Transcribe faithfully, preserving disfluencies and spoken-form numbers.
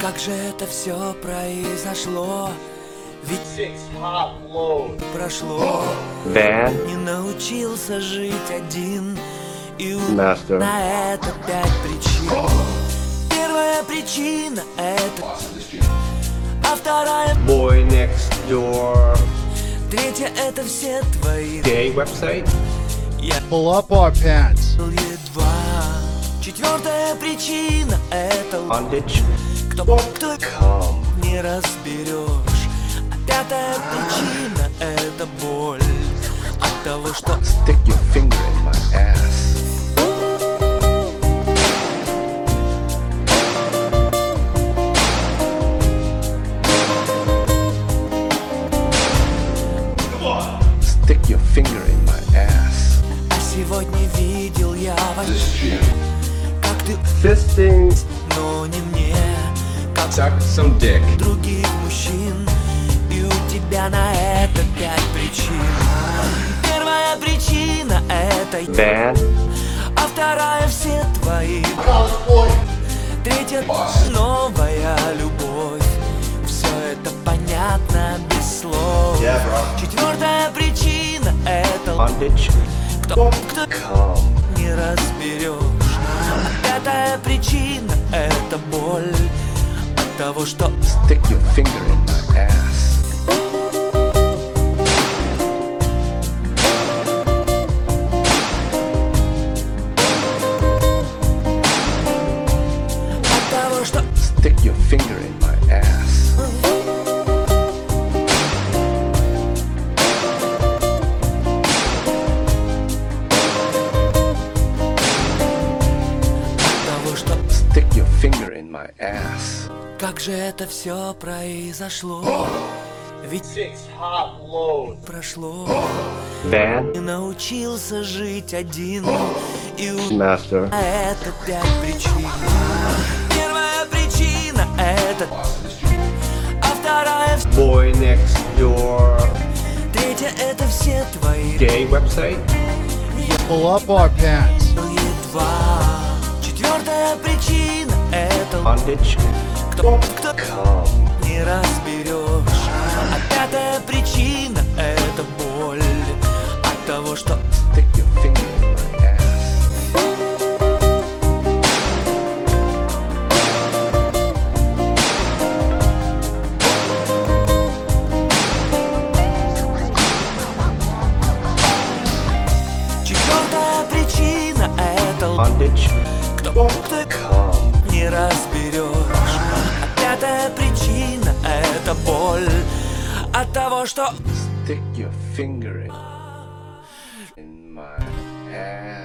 Как же это все произошло? Ведь прошло. Van. Не научился жить один. И у Master. на это пять причин. Первая причина — это, а вторая, Boy Next Door. третья — это все твои. Gay website. Я Pull up our pants. был едва. Четвертая причина — это Bondage. кто, кто Come. не разберешь. А пятая причина — это боль от того, что Stick your finger in my ass. Stick your finger in my ass. А сегодня видел я во сне, как ты, Fisting. но не мне, как Suck some dick. других мужчин. И у тебя на это пять причин. Первая причина — это я, Van. а вторая — все твои. Третья — новая любовь. Все это понятно без слов. Четвертая причина — это Bondage. кто, кто Come. не разберешь. А пятая причина — это боль от того, что Stick your finger in my ass. от того, что Stick your finger in my ass. от того, что Stick your finger in my ass. как же это все произошло? Ведь прошло. Van. Не научился жить один. И у Master. на это пять причин. Первая причина — это, а вторая, Boy Next Door. третья — это все твои. Gay website. Pull up our pants. Был едва. Четвертая причина — это Bondage. кто, кто Come. не разберешь. А пятая причина — это боль от того, что Stick your finger in my ass. четвертая причина — это Bondage. кто, кто Come. не разберешь. А пятая причина — это боль от того, что Stick your finger in, in my ass.